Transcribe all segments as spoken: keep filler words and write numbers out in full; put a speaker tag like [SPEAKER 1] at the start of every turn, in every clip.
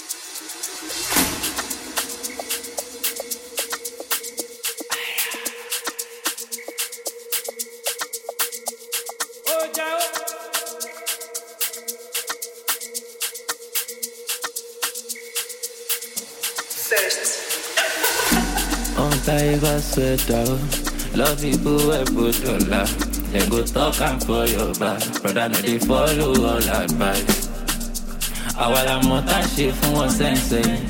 [SPEAKER 1] On time I sweat out. Love people who put dollar. They go talk and for your back. Brother, no, they follow all advice. Àwa la mọ̀ tá ṣe fún wọn sẹ́nsẹ́.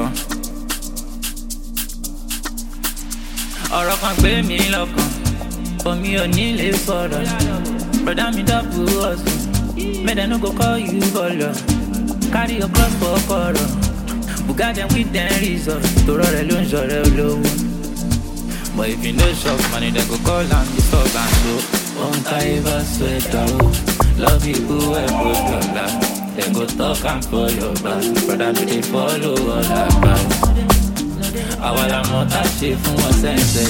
[SPEAKER 1] Ọ̀rọ̀ kan gbé mi lọ́kàn, omi ò ní lè sọ̀rọ̀. Brother mi dábò ọ̀sùn, make dem no go call you bọ̀lọ̀. Carry your cross for kọ̀rọ̀, buga dem with dem reason. Torọ̀ rẹ̀ ló ń ṣọ̀rẹ́ olówó. But if you no shop money, dem go call am disturb am so. Ohun táyé bá sweat out, love people wey put dollar. They go talk and for your back. Brother, do they follow all that back? Àwa la mọ̀ tá ṣe fún wọn sẹ́nsẹ́.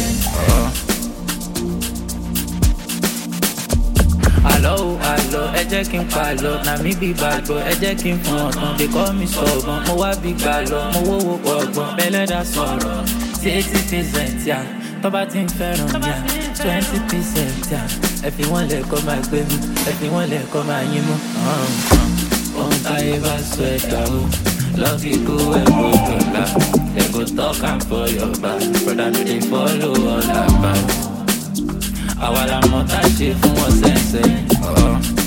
[SPEAKER 1] Àlọ́ o àlọ́, ẹ jẹ́ kí n palọ̀. Na mi bí bàgbọ́, ẹ jẹ́ kí n fún ọ̀tàn. They call me sọ̀gbọ́n, mo wá bí gbà lọ. Mo wówó pọ̀gbọ́n, bẹ́lẹ́dà sọ̀rọ̀. Sí eighty percent yá, tó bá ti ń fẹ́ràn yá. Twenty percent yá, ẹ fi wọ́n lẹ̀ kọ́ máa gbé mú. Ẹ fi wọ́n lẹ̀ kọ́ máa yín mú. On time I sweat out. Love people wey put dollar. They go talk and for your back. Brother, do they follow all that back? Àwa la mọ̀ tá ṣe fún wọn sẹ́nsẹ́.